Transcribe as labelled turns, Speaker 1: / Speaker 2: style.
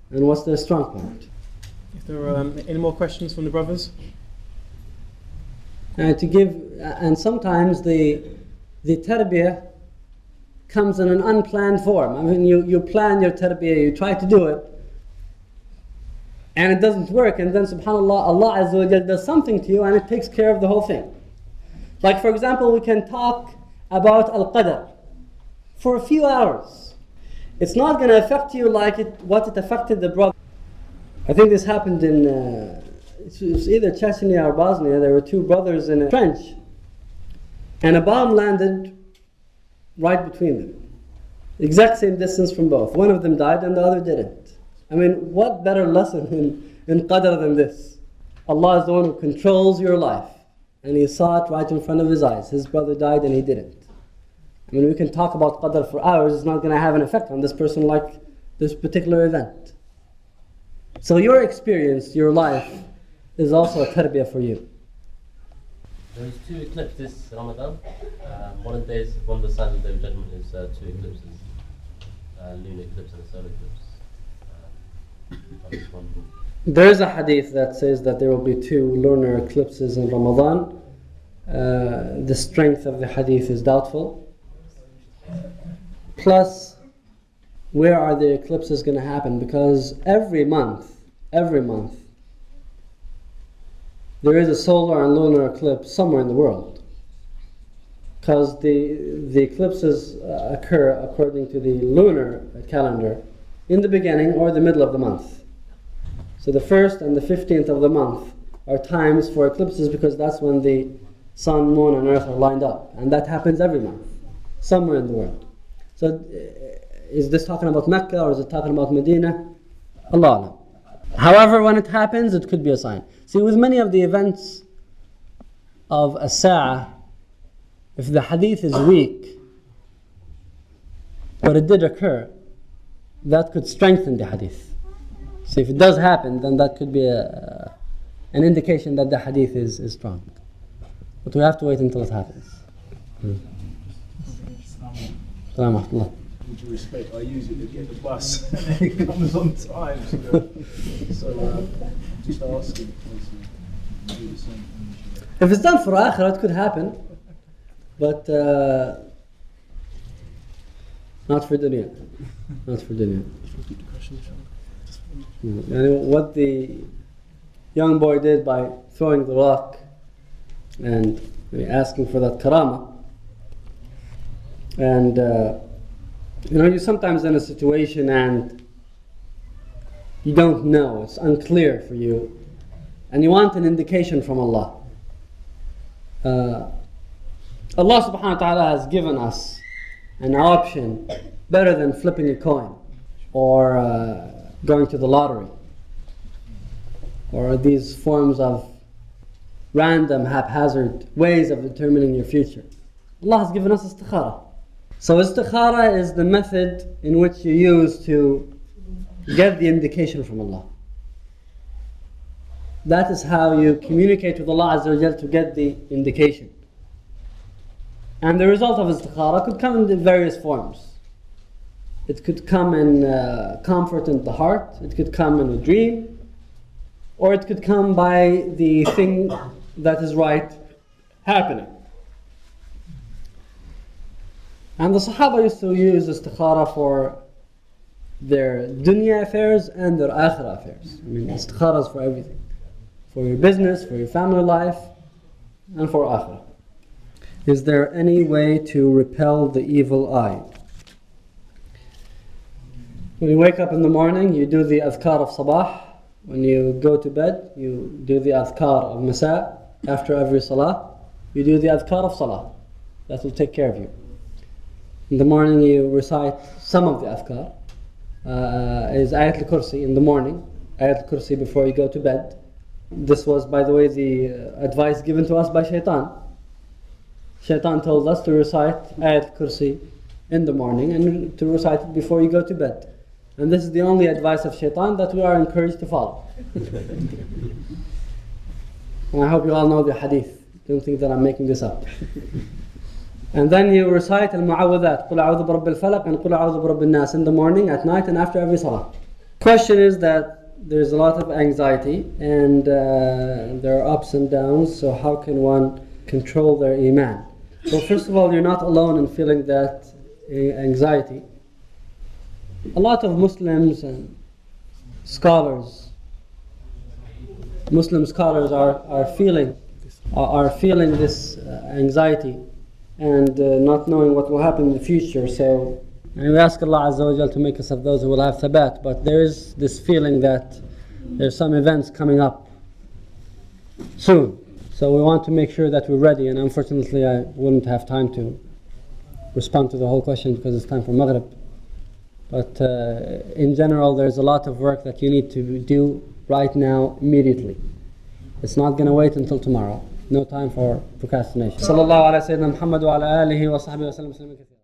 Speaker 1: and what's their strong point.
Speaker 2: If there are any more questions from the brothers?
Speaker 1: And sometimes the tarbiyah comes in an unplanned form. I mean, you plan your tarbiyah, you try to do it, and it doesn't work, and then subhanAllah, Allah Azza wa Jal does something to you and it takes care of the whole thing. Like for example, we can talk about Al-Qadr for a few hours. It's not going to affect you like what it affected the brother. I think this happened in, it was either Chechnya or Bosnia. There were two brothers in a trench, and a bomb landed right between them. The exact same distance from both. One of them died and the other didn't. I mean, what better lesson in Qadr than this? Allah is the one who controls your life, and He saw it right in front of His eyes. His brother died and he didn't. I mean, we can talk about Qadr for hours, it's not going to have an effect on this person like this particular event. So your experience, your life, is also a tarbiyah for you.
Speaker 3: There was 2 eclipses this Ramadan. One of the signs of the Day of Judgment is 2 eclipses, lunar eclipse and a solar eclipse.
Speaker 1: There is a hadith that says that there will be 2 lunar eclipses in Ramadan. The strength of the hadith is doubtful. Plus, where are the eclipses going to happen? Because every month, there is a solar and lunar eclipse somewhere in the world. Because the eclipses occur according to the lunar calendar in the beginning or the middle of the month. So the 1st and the 15th of the month are times for eclipses because that's when the sun, moon and earth are lined up. And that happens every month, somewhere in the world. So is this talking about Mecca or is it talking about Medina? Allah Alam. However, when it happens, it could be a sign. See, with many of the events of a sa'ah, if the hadith is weak, but it did occur, that could strengthen the hadith. See, if it does happen, then that could be an indication that the hadith is strong. But we have to wait until it happens. Assalamu
Speaker 4: With due respect, I use it to get the bus and it comes on time. So just asking.
Speaker 1: If it's done for akhirah, it could happen, but not for dunya. Not for dunya. And what the young boy did by throwing the rock and asking for that karama, and you're sometimes in a situation and you don't know, it's unclear for you, and you want an indication from Allah. Allah subhanahu wa ta'ala has given us an option better than flipping a coin or going to the lottery or these forms of random, haphazard ways of determining your future. Allah has given us istikhara. So istikhara is the method in which you use to get the indication from Allah. That is how you communicate with Allah Azza wa Jal to get the indication. And the result of istikhara could come in various forms. It could come in comfort in the heart, it could come in a dream, or it could come by the thing that is right happening. And the Sahaba used to use istikhara for their dunya affairs and their akhirah affairs. I mean, istikhara is for everything. For your business, for your family life, and for akhirah. Is there any way to repel the evil eye? When you wake up in the morning, you do the adhkar of sabah. When you go to bed, you do the adhkar of masa. After every salah, you do the adhkar of salah. That will take care of you. In the morning, you recite some of the adhkar. Is Ayat al-Kursi in the morning, Ayat al-Kursi before you go to bed. This was, by the way, the advice given to us by Shaitan. Shaitan told us to recite Ayat al-Kursi in the morning and to recite it before you go to bed. And this is the only advice of Shaitan that we are encouraged to follow. And I hope you all know the hadith. Don't think that I'm making this up. And then you recite al-mu'awwadhat, قُلْ أَعُوذُ بِرَبِّ الْفَلَقِ and قُلْ أَعُوذُ بِرَبِّ النَّاسِ in the morning, at night, and after every salah. Question is that there's a lot of anxiety and there are ups and downs, so how can one control their iman? Well, first of all, you're not alone in feeling that anxiety. A lot of Muslims and scholars, Muslim scholars are feeling this anxiety and not knowing what will happen in the future. So and we ask Allah Azza wa Jal to make us of those who will have thabat, but there is this feeling that there's some events coming up soon. So we want to make sure that we're ready, and unfortunately I wouldn't have time to respond to the whole question because it's time for Maghrib. But in general, there's a lot of work that you need to do right now, immediately. It's not going to wait until tomorrow. No time for procrastination. Sallallahu ala Sayyidina Muhammad wa ala alihi wa sahbihi wa sallam.